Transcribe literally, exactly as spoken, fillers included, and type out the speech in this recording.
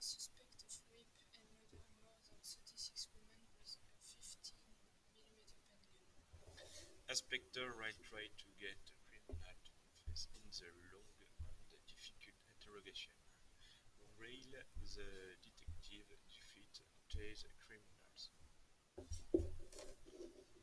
Inspector Wright tried to get the criminal to confess in the long and difficult interrogation, while the detective defeated these criminals.